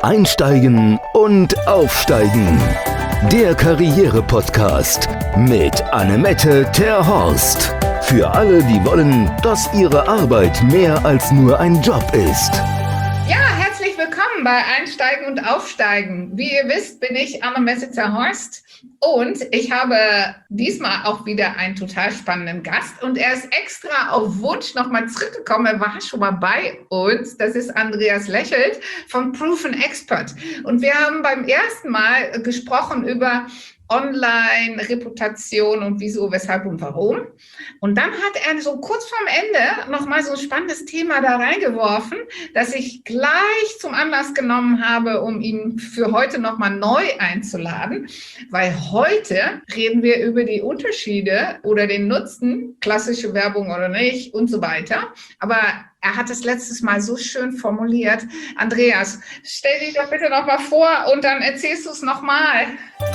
Einsteigen und Aufsteigen. Der Karriere-Podcast mit Annemette Terhorst. Für alle, die wollen, dass ihre Arbeit mehr als nur ein Job ist. Ja, herzlich willkommen bei Einsteigen und Aufsteigen. Wie ihr wisst, bin ich Annemette Terhorst und ich habe diesmal auch wieder einen total spannenden Gast und er ist extra auf Wunsch nochmal zurückgekommen. Er war schon mal bei uns. Das ist Andreas Lechelt von Proven Expert. Und wir haben beim ersten Mal gesprochen über Online-Reputation und wieso, weshalb und warum. Und dann hat er so kurz vorm Ende nochmal so ein spannendes Thema da reingeworfen, das ich gleich zum Anlass genommen habe, um ihn für heute nochmal neu einzuladen. Weil heute reden wir über die Unterschiede oder den Nutzen, klassische Werbung oder nicht und so weiter. Aber er hat es letztes Mal so schön formuliert. Andreas, stell dich doch bitte nochmal vor und dann erzählst du es nochmal.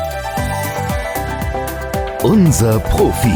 Unser Profi.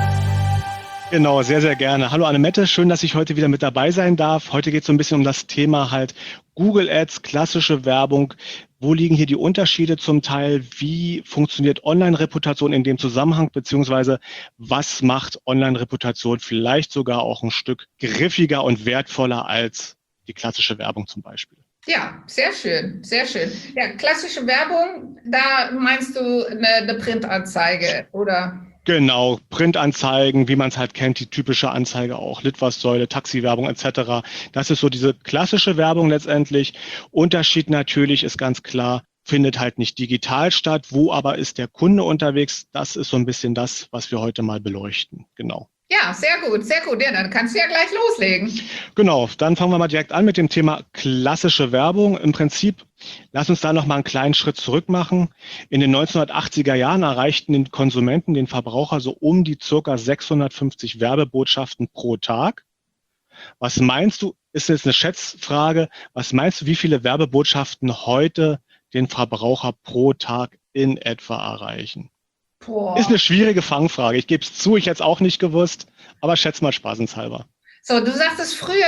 Genau, sehr, sehr gerne. Hallo Annemette, schön, dass ich heute wieder mit dabei sein darf. Heute geht es so ein bisschen um das Thema halt Google Ads, klassische Werbung. Wo liegen hier die Unterschiede zum Teil? Wie funktioniert Online-Reputation in dem Zusammenhang? Beziehungsweise was macht Online-Reputation vielleicht sogar auch ein Stück griffiger und wertvoller als die klassische Werbung zum Beispiel? Ja, sehr schön, sehr schön. Ja, klassische Werbung, da meinst du eine Printanzeige, oder? Genau, Printanzeigen, wie man es halt kennt, die typische Anzeige auch, Litfaßsäule, Taxiwerbung etc. Das ist so diese klassische Werbung letztendlich. Unterschied natürlich ist ganz klar, findet halt nicht digital statt. Wo aber ist der Kunde unterwegs? Das ist so ein bisschen das, was wir heute mal beleuchten. Genau. Ja, sehr gut, sehr gut. Ja, dann kannst du ja gleich loslegen. Genau, dann fangen wir mal direkt an mit dem Thema klassische Werbung. Im Prinzip, lass uns da noch mal einen kleinen Schritt zurück machen. In den 1980er Jahren erreichten den Konsumenten, den Verbraucher, so um die ca. 650 Werbebotschaften pro Tag. Was meinst du, ist jetzt eine Schätzfrage, was meinst du, wie viele Werbebotschaften heute den Verbraucher pro Tag in etwa erreichen? Boah. Ist eine schwierige Fangfrage. Ich gebe es zu, ich hätte es auch nicht gewusst, aber schätz mal spaßenshalber. So, du sagtest früher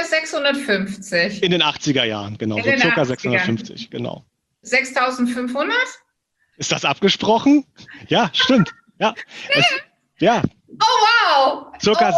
650. In den 80er Jahren, genau. So circa 650, genau. 6.500? Ist das abgesprochen? Ja, stimmt. Ja. Ja. Oh, wow. Circa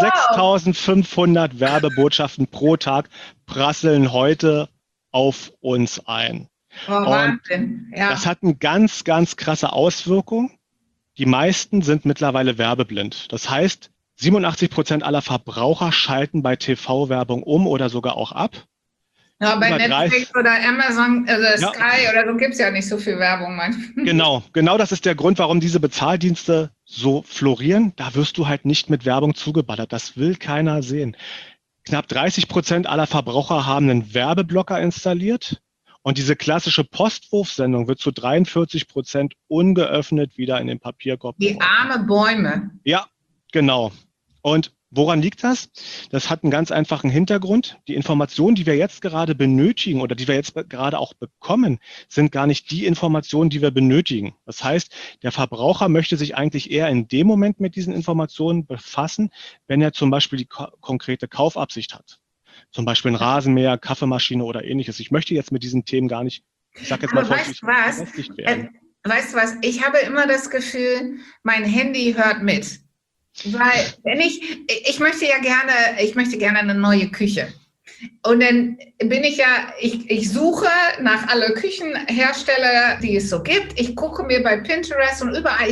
6.500 Werbebotschaften pro Tag prasseln heute auf uns ein. Oh, Wahnsinn. Ja. Das hat eine ganz, ganz krasse Auswirkung. Die meisten sind mittlerweile werbeblind. Das heißt, 87% aller Verbraucher schalten bei TV-Werbung um oder sogar auch ab. Ja, bei Netflix oder Amazon, Sky oder so gibt es ja nicht so viel Werbung manchmal. Genau das ist der Grund, warum diese Bezahldienste so florieren. Da wirst du halt nicht mit Werbung zugeballert. Das will keiner sehen. Knapp 30% aller Verbraucher haben einen Werbeblocker installiert. Und diese klassische Postwurfsendung wird zu 43% ungeöffnet wieder in den Papierkorb. Die arme Bäume. Ja, genau. Und woran liegt das? Das hat einen ganz einfachen Hintergrund. Die Informationen, die wir jetzt gerade benötigen oder die wir jetzt gerade auch bekommen, sind gar nicht die Informationen, die wir benötigen. Das heißt, der Verbraucher möchte sich eigentlich eher in dem Moment mit diesen Informationen befassen, wenn er zum Beispiel die konkrete Kaufabsicht hat. Zum Beispiel ein Rasenmäher, Kaffeemaschine oder ähnliches. Ich möchte jetzt mit diesen Themen gar nicht, ich sage jetzt mal vorsichtig, beschäftigt werden. Weißt du was? Ich habe immer das Gefühl, mein Handy hört mit. Weil wenn ich möchte gerne eine neue Küche. Und dann bin ich suche nach alle Küchenhersteller, die es so gibt. Ich gucke mir bei Pinterest und überall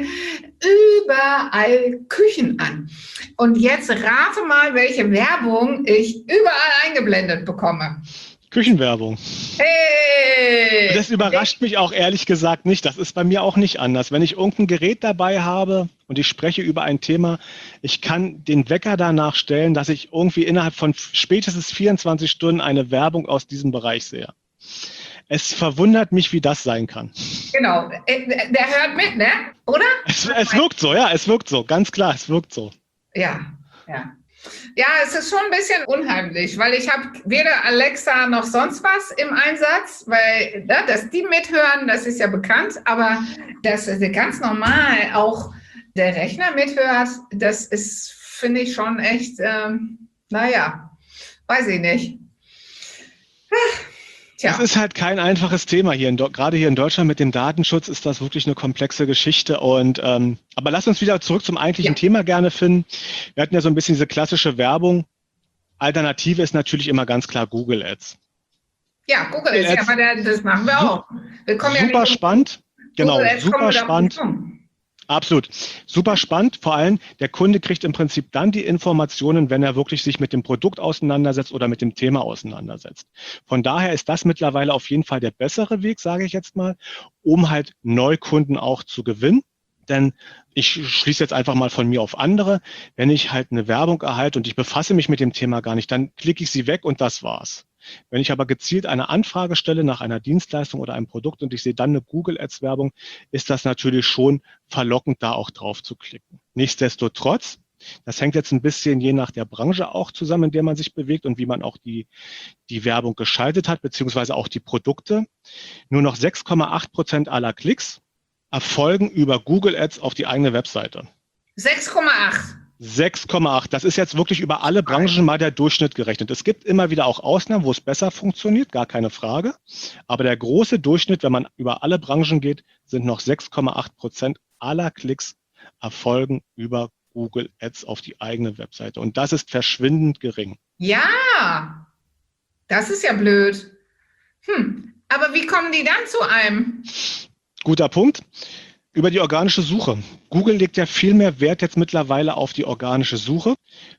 Küchen an. Und jetzt rate mal, welche Werbung ich überall eingeblendet bekomme. Küchenwerbung. Hey! Das überrascht mich auch ehrlich gesagt nicht. Das ist bei mir auch nicht anders. Wenn ich irgendein Gerät dabei habe und ich spreche über ein Thema, ich kann den Wecker danach stellen, dass ich irgendwie innerhalb von spätestens 24 Stunden eine Werbung aus diesem Bereich sehe. Es verwundert mich, wie das sein kann. Genau, der hört mit, ne? Oder? Es wirkt so, ja, es wirkt so. Ganz klar, es wirkt so. Ja. Ja, es ist schon ein bisschen unheimlich, weil ich habe weder Alexa noch sonst was im Einsatz, weil dass die mithören, das ist ja bekannt, aber dass ganz normal auch der Rechner mithört, das ist, finde ich schon echt, weiß ich nicht. Es ist halt kein einfaches Thema hier, gerade hier in Deutschland mit dem Datenschutz ist das wirklich eine komplexe Geschichte. Und aber lass uns wieder zurück zum eigentlichen Thema gerne finden. Wir hatten ja so ein bisschen diese klassische Werbung. Alternative ist natürlich immer ganz klar Google Ads. Ja, Google Ads, ja, aber das machen wir auch. Wir kommen super ja spannend. Genau, super spannend. Absolut. Super spannend. Vor allem, der Kunde kriegt im Prinzip dann die Informationen, wenn er wirklich sich mit dem Produkt auseinandersetzt oder mit dem Thema auseinandersetzt. Von daher ist das mittlerweile auf jeden Fall der bessere Weg, sage ich jetzt mal, um halt Neukunden auch zu gewinnen. Denn ich schließe jetzt einfach mal von mir auf andere. Wenn ich halt eine Werbung erhalte und ich befasse mich mit dem Thema gar nicht, dann klicke ich sie weg und das war's. Wenn ich aber gezielt eine Anfrage stelle nach einer Dienstleistung oder einem Produkt und ich sehe dann eine Google Ads Werbung, ist das natürlich schon verlockend, da auch drauf zu klicken. Nichtsdestotrotz, das hängt jetzt ein bisschen je nach der Branche auch zusammen, in der man sich bewegt und wie man auch die Werbung geschaltet hat, beziehungsweise auch die Produkte. Nur noch 6,8% aller Klicks erfolgen über Google Ads auf die eigene Webseite. 6,8. 6,8. Das ist jetzt wirklich über alle Branchen mal der Durchschnitt gerechnet. Es gibt immer wieder auch Ausnahmen, wo es besser funktioniert, gar keine Frage. Aber der große Durchschnitt, wenn man über alle Branchen geht, sind noch 6,8% aller Klicks erfolgen über Google Ads auf die eigene Webseite. Und das ist verschwindend gering. Ja, das ist ja blöd. Aber wie kommen die dann zu einem? Guter Punkt. Über die organische Suche. Google legt ja viel mehr Wert jetzt mittlerweile auf die organische Suche.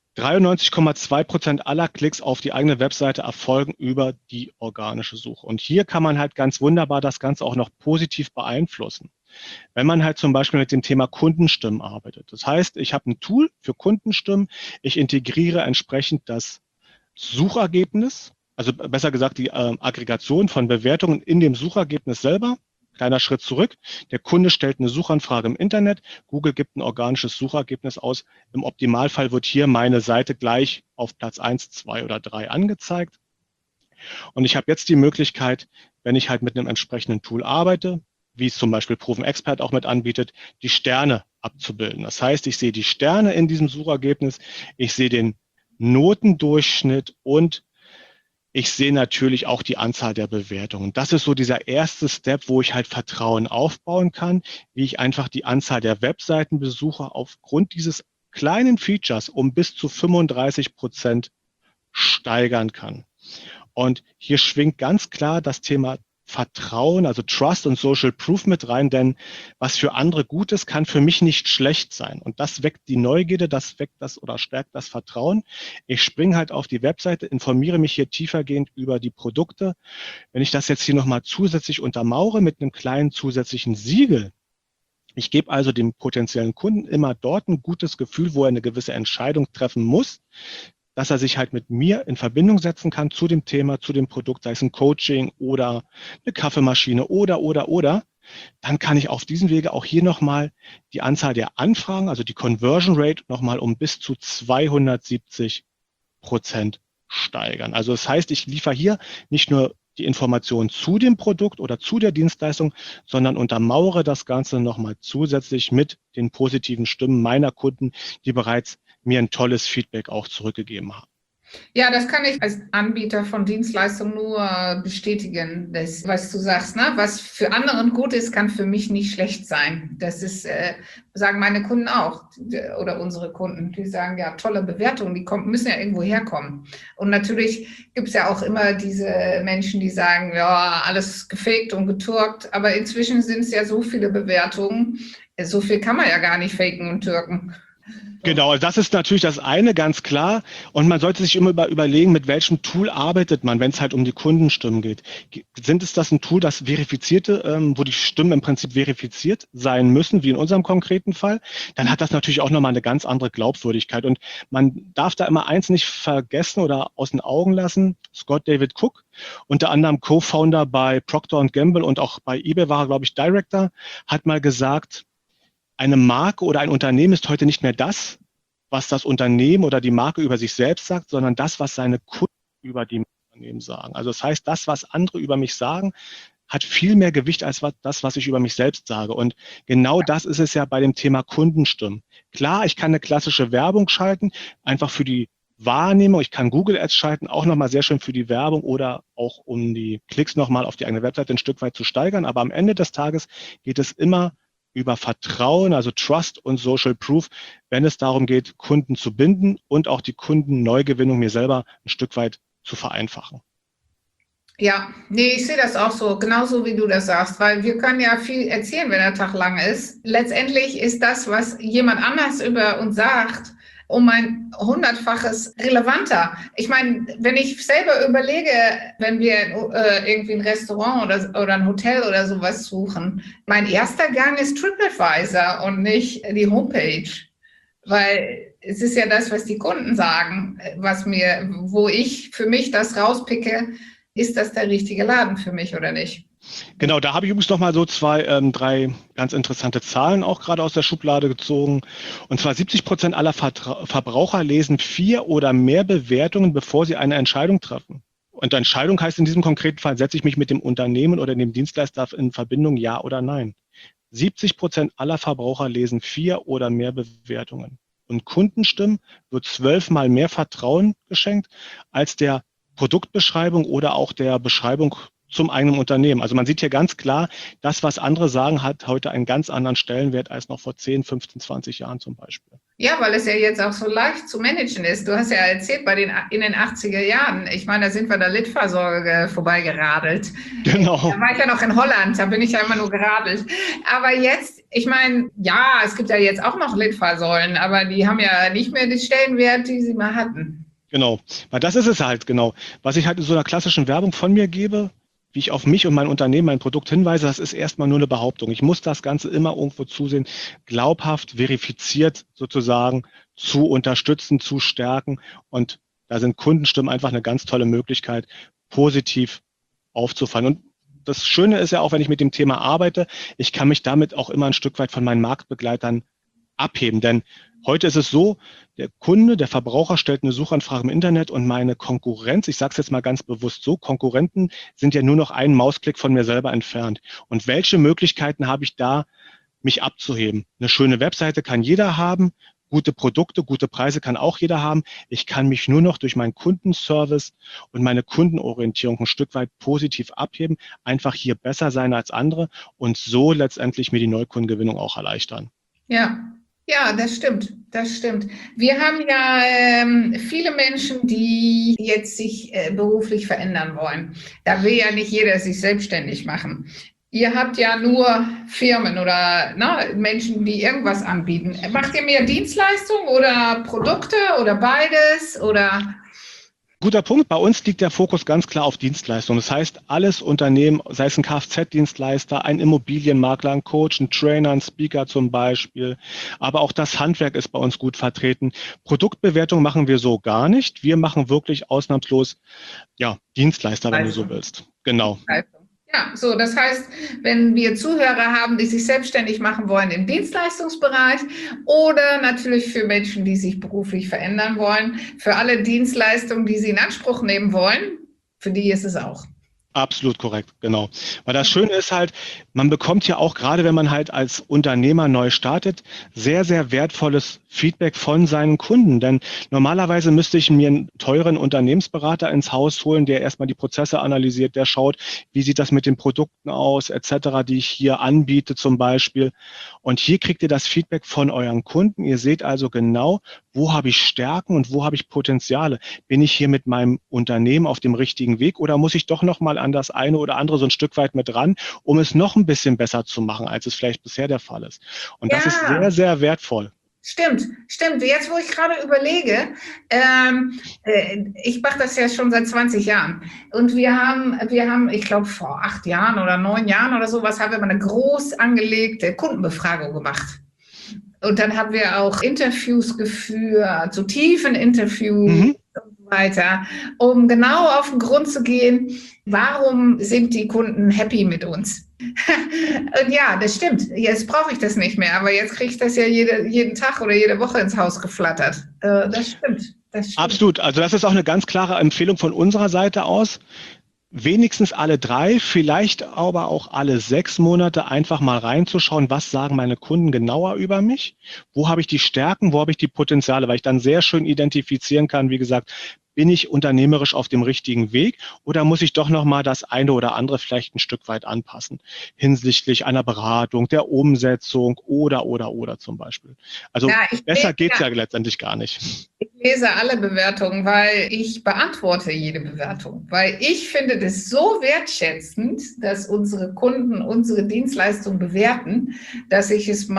93,2% aller Klicks auf die eigene Webseite erfolgen über die organische Suche. Und hier kann man halt ganz wunderbar das Ganze auch noch positiv beeinflussen. Wenn man halt zum Beispiel mit dem Thema Kundenstimmen arbeitet. Das heißt, ich habe ein Tool für Kundenstimmen. Ich integriere entsprechend das Suchergebnis, also besser gesagt die Aggregation von Bewertungen in dem Suchergebnis selber. Kleiner Schritt zurück. Der Kunde stellt eine Suchanfrage im Internet. Google gibt ein organisches Suchergebnis aus. Im Optimalfall wird hier meine Seite gleich auf Platz 1, 2 oder 3 angezeigt. Und ich habe jetzt die Möglichkeit, wenn ich halt mit einem entsprechenden Tool arbeite, wie es zum Beispiel Proven Expert auch mit anbietet, die Sterne abzubilden. Das heißt, ich sehe die Sterne in diesem Suchergebnis, ich sehe den Notendurchschnitt und ich sehe natürlich auch die Anzahl der Bewertungen. Das ist so dieser erste Step, wo ich halt Vertrauen aufbauen kann, wie ich einfach die Anzahl der Webseitenbesucher aufgrund dieses kleinen Features um bis zu 35% steigern kann. Und hier schwingt ganz klar das Thema Vertrauen, also Trust und Social Proof mit rein, denn was für andere gut ist, kann für mich nicht schlecht sein. Und das weckt die Neugierde, das weckt das oder stärkt das Vertrauen. Ich springe halt auf die Webseite, informiere mich hier tiefergehend über die Produkte. Wenn ich das jetzt hier nochmal zusätzlich untermauere mit einem kleinen zusätzlichen Siegel, ich gebe also dem potenziellen Kunden immer dort ein gutes Gefühl, wo er eine gewisse Entscheidung treffen muss, dass er sich halt mit mir in Verbindung setzen kann zu dem Thema, zu dem Produkt, sei es ein Coaching oder eine Kaffeemaschine oder, dann kann ich auf diesem Wege auch hier nochmal die Anzahl der Anfragen, also die Conversion Rate nochmal um bis zu 270% steigern. Also das heißt, ich liefere hier nicht nur die Informationen zu dem Produkt oder zu der Dienstleistung, sondern untermauere das Ganze nochmal zusätzlich mit den positiven Stimmen meiner Kunden, die bereits mir ein tolles Feedback auch zurückgegeben haben. Ja, das kann ich als Anbieter von Dienstleistungen nur bestätigen. Das, was du sagst, ne? Was für anderen gut ist, kann für mich nicht schlecht sein. Das ist, sagen meine Kunden auch oder unsere Kunden, die sagen, ja, tolle Bewertungen, die müssen ja irgendwo herkommen. Und natürlich gibt es ja auch immer diese Menschen, die sagen, ja, alles gefaked und geturkt, aber inzwischen sind es ja so viele Bewertungen, so viel kann man ja gar nicht faken und türken. Genau, das ist natürlich das eine, ganz klar. Und man sollte sich immer überlegen, mit welchem Tool arbeitet man, wenn es halt um die Kundenstimmen geht. Sind es das ein Tool, das verifizierte, wo die Stimmen im Prinzip verifiziert sein müssen, wie in unserem konkreten Fall? Dann hat das natürlich auch nochmal eine ganz andere Glaubwürdigkeit. Und man darf da immer eins nicht vergessen oder aus den Augen lassen. Scott David Cook, unter anderem Co-Founder bei Procter & Gamble und auch bei eBay war er, glaube ich, Director, hat mal gesagt, eine Marke oder ein Unternehmen ist heute nicht mehr das, was das Unternehmen oder die Marke über sich selbst sagt, sondern das, was seine Kunden über die Unternehmen sagen. Also das heißt, das, was andere über mich sagen, hat viel mehr Gewicht als das, was ich über mich selbst sage. Und genau das ist es ja bei dem Thema Kundenstimmen. Klar, ich kann eine klassische Werbung schalten, einfach für die Wahrnehmung. Ich kann Google Ads schalten, auch nochmal sehr schön für die Werbung oder auch um die Klicks nochmal auf die eigene Webseite ein Stück weit zu steigern. Aber am Ende des Tages geht es immer über Vertrauen, also Trust und Social Proof, wenn es darum geht, Kunden zu binden und auch die Kundenneugewinnung mir selber ein Stück weit zu vereinfachen. Ja, nee, ich sehe das auch so, genauso wie du das sagst, weil wir können ja viel erzählen, wenn der Tag lang ist. Letztendlich ist das, was jemand anders über uns sagt, um ein 100-faches relevanter. Ich meine, wenn ich selber überlege, wenn wir irgendwie ein Restaurant oder ein Hotel oder sowas suchen, mein erster Gang ist TripAdvisor und nicht die Homepage, weil es ist ja das, was die Kunden sagen, wo ich für mich das rauspicke. Ist das der richtige Laden für mich oder nicht? Genau, da habe ich übrigens nochmal so drei ganz interessante Zahlen auch gerade aus der Schublade gezogen. Und zwar 70% aller Verbraucher lesen 4 oder mehr Bewertungen, bevor sie eine Entscheidung treffen. Und Entscheidung heißt in diesem konkreten Fall, setze ich mich mit dem Unternehmen oder dem Dienstleister in Verbindung, ja oder nein. 70% aller Verbraucher lesen 4 oder mehr Bewertungen. Und Kundenstimmen wird 12-mal mehr Vertrauen geschenkt als der Produktbeschreibung oder auch der Beschreibung zum eigenen Unternehmen. Also man sieht hier ganz klar, das, was andere sagen, hat heute einen ganz anderen Stellenwert als noch vor 10, 15, 20 Jahren zum Beispiel. Ja, weil es ja jetzt auch so leicht zu managen ist. Du hast ja erzählt, in den 80er Jahren, ich meine, da sind wir der Litfaßsäule vorbeigeradelt. Genau. Da war ich ja noch in Holland, da bin ich ja immer nur geradelt. Aber jetzt, ich meine, ja, es gibt ja jetzt auch noch Litfaßsäulen, aber die haben ja nicht mehr den Stellenwert, die sie mal hatten. Genau, weil das ist es halt, genau. Was ich halt in so einer klassischen Werbung von mir gebe, wie ich auf mich und mein Unternehmen, mein Produkt hinweise, das ist erstmal nur eine Behauptung. Ich muss das Ganze immer irgendwo zusehen, glaubhaft, verifiziert sozusagen zu unterstützen, zu stärken. Und da sind Kundenstimmen einfach eine ganz tolle Möglichkeit, positiv aufzufallen. Und das Schöne ist ja auch, wenn ich mit dem Thema arbeite, ich kann mich damit auch immer ein Stück weit von meinen Marktbegleitern abheben. Denn heute ist es so, der Kunde, der Verbraucher stellt eine Suchanfrage im Internet und meine Konkurrenz, ich sage es jetzt mal ganz bewusst so, Konkurrenten sind ja nur noch einen Mausklick von mir selber entfernt. Und welche Möglichkeiten habe ich da, mich abzuheben? Eine schöne Webseite kann jeder haben, gute Produkte, gute Preise kann auch jeder haben. Ich kann mich nur noch durch meinen Kundenservice und meine Kundenorientierung ein Stück weit positiv abheben, einfach hier besser sein als andere und so letztendlich mir die Neukundengewinnung auch erleichtern. Ja, das stimmt, das stimmt. Wir haben ja viele Menschen, die jetzt sich beruflich verändern wollen. Da will ja nicht jeder sich selbstständig machen. Ihr habt ja nur Firmen oder Menschen, die irgendwas anbieten. Macht ihr mehr Dienstleistungen oder Produkte oder beides oder? Guter Punkt. Bei uns liegt der Fokus ganz klar auf Dienstleistungen. Das heißt, alles Unternehmen, sei es ein Kfz-Dienstleister, ein Immobilienmakler, ein Coach, ein Trainer, ein Speaker zum Beispiel. Aber auch das Handwerk ist bei uns gut vertreten. Produktbewertung machen wir so gar nicht. Wir machen wirklich ausnahmslos, Dienstleister, wenn du so willst. Genau. Ja, so, das heißt, wenn wir Zuhörer haben, die sich selbstständig machen wollen im Dienstleistungsbereich oder natürlich für Menschen, die sich beruflich verändern wollen, für alle Dienstleistungen, die sie in Anspruch nehmen wollen, für die ist es auch. Absolut korrekt, genau. Weil das Schöne ist halt, man bekommt ja auch, gerade wenn man halt als Unternehmer neu startet, sehr, sehr wertvolles Feedback von seinen Kunden. Denn normalerweise müsste ich mir einen teuren Unternehmensberater ins Haus holen, der erstmal die Prozesse analysiert, der schaut, wie sieht das mit den Produkten aus, etc., die ich hier anbiete zum Beispiel. Und hier kriegt ihr das Feedback von euren Kunden. Ihr seht also genau, wo habe ich Stärken und wo habe ich Potenziale. Bin ich hier mit meinem Unternehmen auf dem richtigen Weg oder muss ich doch nochmal an das eine oder andere so ein Stück weit mit ran, um es noch ein bisschen besser zu machen, als es vielleicht bisher der Fall ist. Und das ist sehr, sehr wertvoll. Stimmt. Jetzt, wo ich gerade überlege, ich mache das ja schon seit 20 Jahren und wir haben, ich glaube vor 8 Jahren oder 9 Jahren oder sowas, haben wir mal eine groß angelegte Kundenbefragung gemacht. Und dann haben wir auch Interviews geführt, so tiefen Interviews und so weiter, um genau auf den Grund zu gehen, warum sind die Kunden happy mit uns? Und ja, das stimmt. Jetzt brauche ich das nicht mehr, aber jetzt kriege ich das ja jeden Tag oder jede Woche ins Haus geflattert. Das stimmt. Absolut. Also das ist auch eine ganz klare Empfehlung von unserer Seite aus. wenigstens alle 3, vielleicht aber auch alle 6 Monate einfach mal reinzuschauen, was sagen meine Kunden genauer über mich, wo habe ich die Stärken, wo habe ich die Potenziale, weil ich dann sehr schön identifizieren kann, wie gesagt, bin ich unternehmerisch auf dem richtigen Weg oder muss ich doch nochmal das eine oder andere vielleicht ein Stück weit anpassen hinsichtlich einer Beratung, der Umsetzung oder zum Beispiel. Also Ja, besser geht es ja letztendlich gar nicht. Ich lese alle Bewertungen, weil ich beantworte jede Bewertung, weil ich finde das so wertschätzend, dass unsere Kunden unsere Dienstleistung bewerten, dass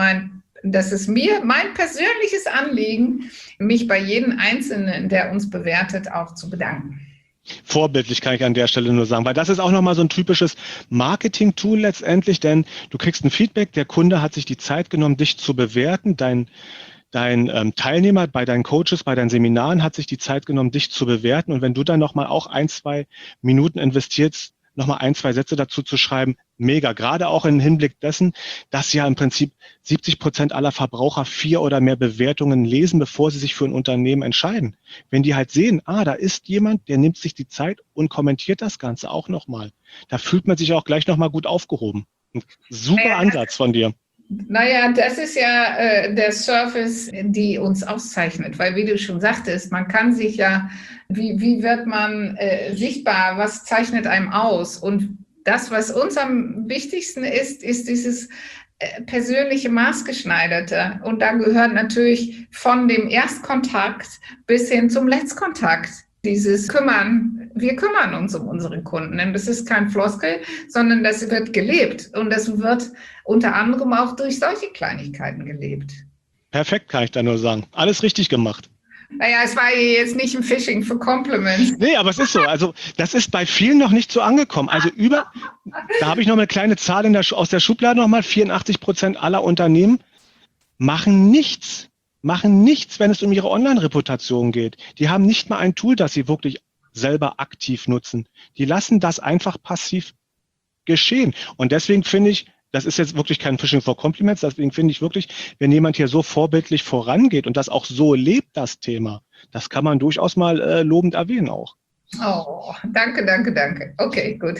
es mir mein persönliches Anliegen, mich bei jedem Einzelnen, der uns bewertet, auch zu bedanken. Vorbildlich kann ich an der Stelle nur sagen, weil das ist auch nochmal so ein typisches Marketing-Tool letztendlich, denn du kriegst ein Feedback, der Kunde hat sich die Zeit genommen, dich zu bewerten, dein Teilnehmer bei deinen Coaches, bei deinen Seminaren hat sich die Zeit genommen, dich zu bewerten und wenn du dann nochmal auch 1-2 Minuten investierst, nochmal 1-2 Sätze dazu zu schreiben, mega. Gerade auch im Hinblick dessen, dass ja im Prinzip 70% aller Verbraucher 4 oder mehr Bewertungen lesen, bevor sie sich für ein Unternehmen entscheiden. Wenn die halt sehen, da ist jemand, der nimmt sich die Zeit und kommentiert das Ganze auch nochmal. Da fühlt man sich auch gleich nochmal gut aufgehoben. Ein super Ansatz von dir. Naja, das ist ja der Service, die uns auszeichnet, weil wie du schon sagtest, man kann sich ja, wie wird man sichtbar, was zeichnet einem aus? Und das, was uns am wichtigsten ist dieses persönliche Maßgeschneiderte. Und da gehört natürlich von dem Erstkontakt bis hin zum Letztkontakt dieses Kümmern. Wir kümmern uns um unsere Kunden. Und das ist kein Floskel, sondern das wird gelebt. Und das wird unter anderem auch durch solche Kleinigkeiten gelebt. Perfekt, kann ich da nur sagen. Alles richtig gemacht. Naja, es war jetzt nicht ein Phishing für Compliments. Nee, aber es ist so. Also das ist bei vielen noch nicht so angekommen. Also da habe ich noch eine kleine Zahl aus der Schublade nochmal, 84% aller Unternehmen machen nichts, wenn es um ihre Online-Reputation geht. Die haben nicht mal ein Tool, das sie wirklich selber aktiv nutzen. Die lassen das einfach passiv geschehen. Und deswegen finde ich, das ist jetzt wirklich kein Phishing for Compliments, deswegen finde ich wirklich, wenn jemand hier so vorbildlich vorangeht und das auch so lebt, das Thema, das kann man durchaus mal lobend erwähnen auch. Oh, danke. Okay, gut.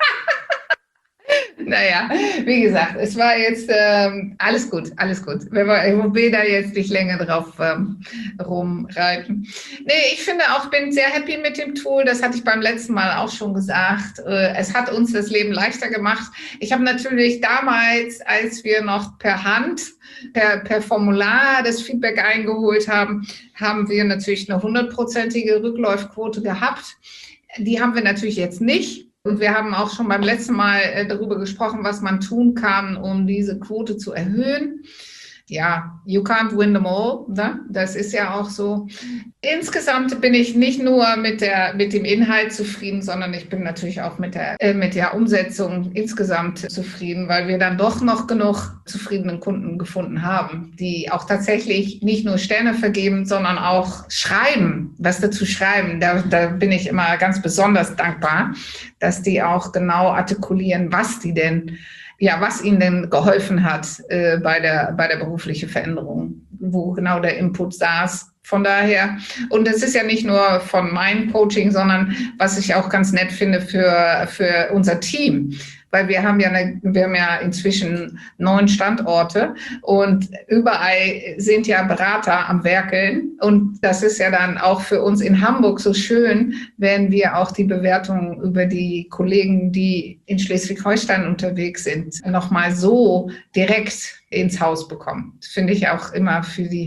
Naja, wie gesagt, es war jetzt alles gut. Ich will da jetzt nicht länger drauf rumreiten. Nee, ich finde auch, bin sehr happy mit dem Tool. Das hatte ich beim letzten Mal auch schon gesagt. Es hat uns das Leben leichter gemacht. Ich habe natürlich damals, als wir noch per Hand, per Formular das Feedback eingeholt haben, haben wir natürlich eine 100%ige Rückläufquote gehabt. Die haben wir natürlich jetzt nicht. Und wir haben auch schon beim letzten Mal darüber gesprochen, was man tun kann, um diese Quote zu erhöhen. Ja, you can't win them all, ne? Das ist ja auch so. Insgesamt bin ich nicht nur mit dem Inhalt zufrieden, sondern ich bin natürlich auch mit der Umsetzung insgesamt zufrieden, weil wir dann doch noch genug zufriedenen Kunden gefunden haben, die auch tatsächlich nicht nur Sterne vergeben, sondern auch schreiben, was dazu schreiben. Da bin ich immer ganz besonders dankbar, dass die auch genau artikulieren, was ihnen denn geholfen hat bei der beruflichen Veränderung, wo genau der Input saß. Von daher, und das ist ja nicht nur von meinem Coaching, sondern was ich auch ganz nett finde für unser Team. Weil wir haben ja inzwischen 9 Standorte und überall sind ja Berater am Werkeln. Und das ist ja dann auch für uns in Hamburg so schön, wenn wir auch die Bewertungen über die Kollegen, die in Schleswig-Holstein unterwegs sind, nochmal so direkt ins Haus bekommen. Das finde ich auch immer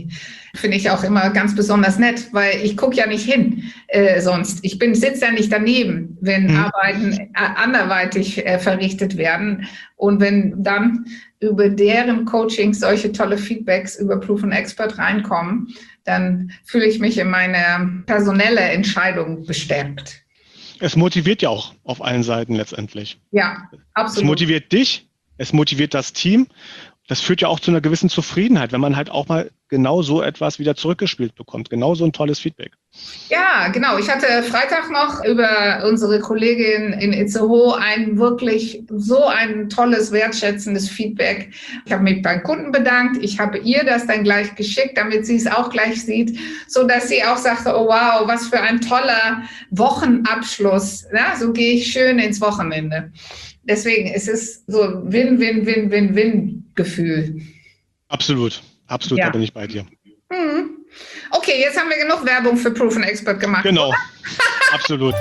ganz besonders nett, weil ich gucke ja nicht hin sonst. Ich sitze ja nicht daneben, wenn Arbeiten anderweitig verrichtet werden. Und wenn dann über deren Coachings solche tolle Feedbacks über Proof and Expert reinkommen, dann fühle ich mich in meine personelle Entscheidung bestärkt. Es motiviert ja auch auf allen Seiten letztendlich. Ja, absolut. Es motiviert dich, es motiviert das Team. Das führt ja auch zu einer gewissen Zufriedenheit, wenn man halt auch mal genau so etwas wieder zurückgespielt bekommt. Genau so ein tolles Feedback. Ja, genau. Ich hatte Freitag noch über unsere Kollegin in Itzehoe ein tolles, wertschätzendes Feedback. Ich habe mich beim Kunden bedankt. Ich habe ihr das dann gleich geschickt, damit sie es auch gleich sieht, so dass sie auch sagte, oh wow, was für ein toller Wochenabschluss. Ja, so gehe ich schön ins Wochenende. Deswegen ist es so Win-Win-Win-Win-Win-Gefühl. Absolut, ja. Da bin ich bei dir. Okay, jetzt haben wir genug Werbung für Proven Expert gemacht. Genau, absolut.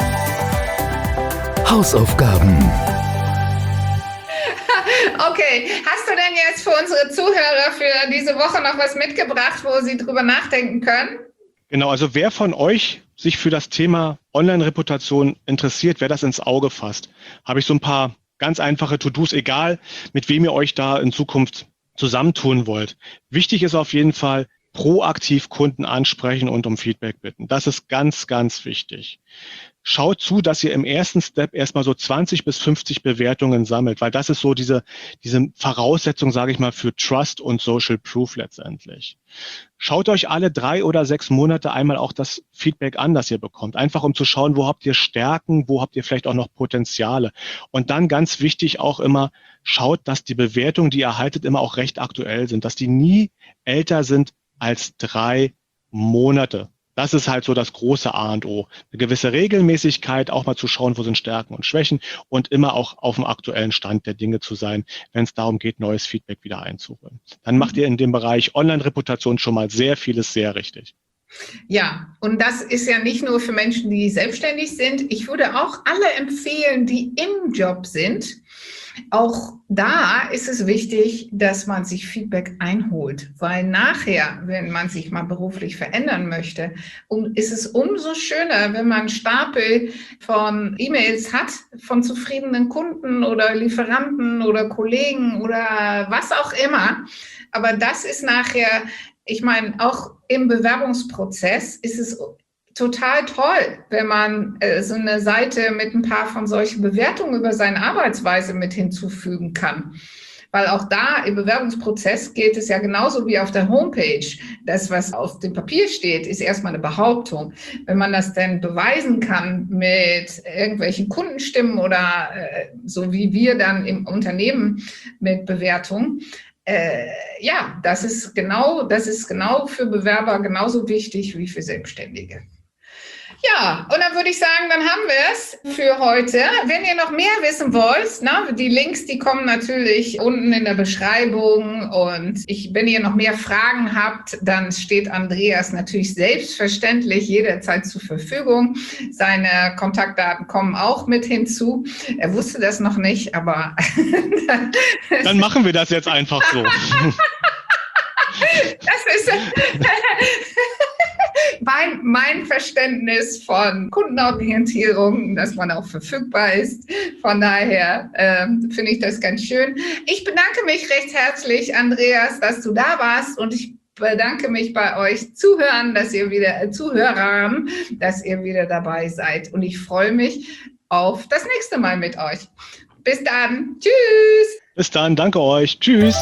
Hausaufgaben. Okay, hast du denn jetzt für unsere Zuhörer für diese Woche noch was mitgebracht, wo sie drüber nachdenken können? Genau, also wer von euch sich für das Thema Online-Reputation interessiert, wer das ins Auge fasst, habe ich so ein paar ganz einfache To-Dos, egal mit wem ihr euch da in Zukunft zusammentun wollt. Wichtig ist auf jeden Fall, proaktiv Kunden ansprechen und um Feedback bitten. Das ist ganz, ganz wichtig. Schaut zu, dass ihr im ersten Step erstmal so 20 bis 50 Bewertungen sammelt, weil das ist so diese Voraussetzung, sage ich mal, für Trust und Social Proof letztendlich. Schaut euch alle 3 oder 6 Monate einmal auch das Feedback an, das ihr bekommt. Einfach um zu schauen, wo habt ihr Stärken, wo habt ihr vielleicht auch noch Potenziale. Und dann ganz wichtig auch immer, schaut, dass die Bewertungen, die ihr erhaltet, immer auch recht aktuell sind, dass die nie älter sind als 3 Monate. Das ist halt so das große A und O. Eine gewisse Regelmäßigkeit, auch mal zu schauen, wo sind Stärken und Schwächen und immer auch auf dem aktuellen Stand der Dinge zu sein, wenn es darum geht, neues Feedback wieder einzuholen. Dann macht ihr in dem Bereich Online-Reputation schon mal sehr vieles sehr richtig. Ja, und das ist ja nicht nur für Menschen, die selbstständig sind. Ich würde auch alle empfehlen, die im Job sind. Auch da ist es wichtig, dass man sich Feedback einholt, weil nachher, wenn man sich mal beruflich verändern möchte, ist es umso schöner, wenn man einen Stapel von E-Mails hat, von zufriedenen Kunden oder Lieferanten oder Kollegen oder was auch immer. Aber das ist nachher, ich meine, auch im Bewerbungsprozess ist es total toll, wenn man so eine Seite mit ein paar von solchen Bewertungen über seine Arbeitsweise mit hinzufügen kann. Weil auch da im Bewerbungsprozess gilt es ja genauso wie auf der Homepage. Das, was auf dem Papier steht, ist erstmal eine Behauptung. Wenn man das dann beweisen kann mit irgendwelchen Kundenstimmen oder so wie wir dann im Unternehmen mit Bewertungen, das ist genau für Bewerber genauso wichtig wie für Selbstständige. Ja, und dann würde ich sagen, dann haben wir es für heute. Wenn ihr noch mehr wissen wollt, die Links, die kommen natürlich unten in der Beschreibung. Und wenn ihr noch mehr Fragen habt, dann steht Andreas natürlich selbstverständlich jederzeit zur Verfügung. Seine Kontaktdaten kommen auch mit hinzu. Er wusste das noch nicht, aber... Dann machen wir das jetzt einfach so. Das ist... Mein Verständnis von Kundenorientierung, dass man auch verfügbar ist. Von daher finde ich das ganz schön. Ich bedanke mich recht herzlich, Andreas, dass du da warst, und ich bedanke mich bei euch Zuhörern, dass ihr wieder dabei seid. Und ich freue mich auf das nächste Mal mit euch. Bis dann. Tschüss. Bis dann. Danke euch. Tschüss.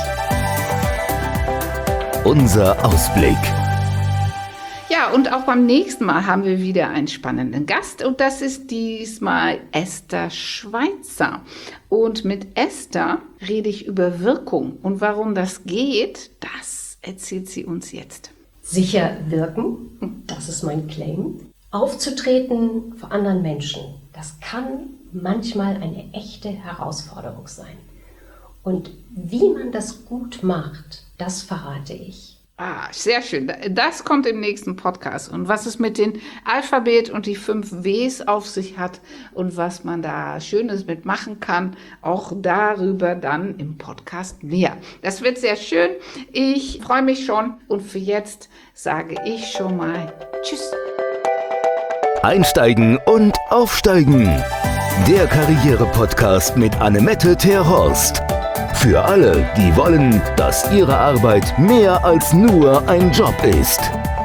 Unser Ausblick. Ja, und auch beim nächsten Mal haben wir wieder einen spannenden Gast, und das ist diesmal Esther Schweitzer. Und mit Esther rede ich über Wirkung, und warum das geht, das erzählt sie uns jetzt. Sicher wirken, das ist mein Claim. Aufzutreten vor anderen Menschen, das kann manchmal eine echte Herausforderung sein. Und wie man das gut macht, das verrate ich. Ah, sehr schön. Das kommt im nächsten Podcast. Und was es mit dem Alphabet und die 5 Ws auf sich hat und was man da Schönes mitmachen kann, auch darüber dann im Podcast mehr. Das wird sehr schön. Ich freue mich schon, und für jetzt sage ich schon mal Tschüss. Einsteigen und aufsteigen. Der Karriere-Podcast mit Annemette Terhorst. Für alle, die wollen, dass ihre Arbeit mehr als nur ein Job ist.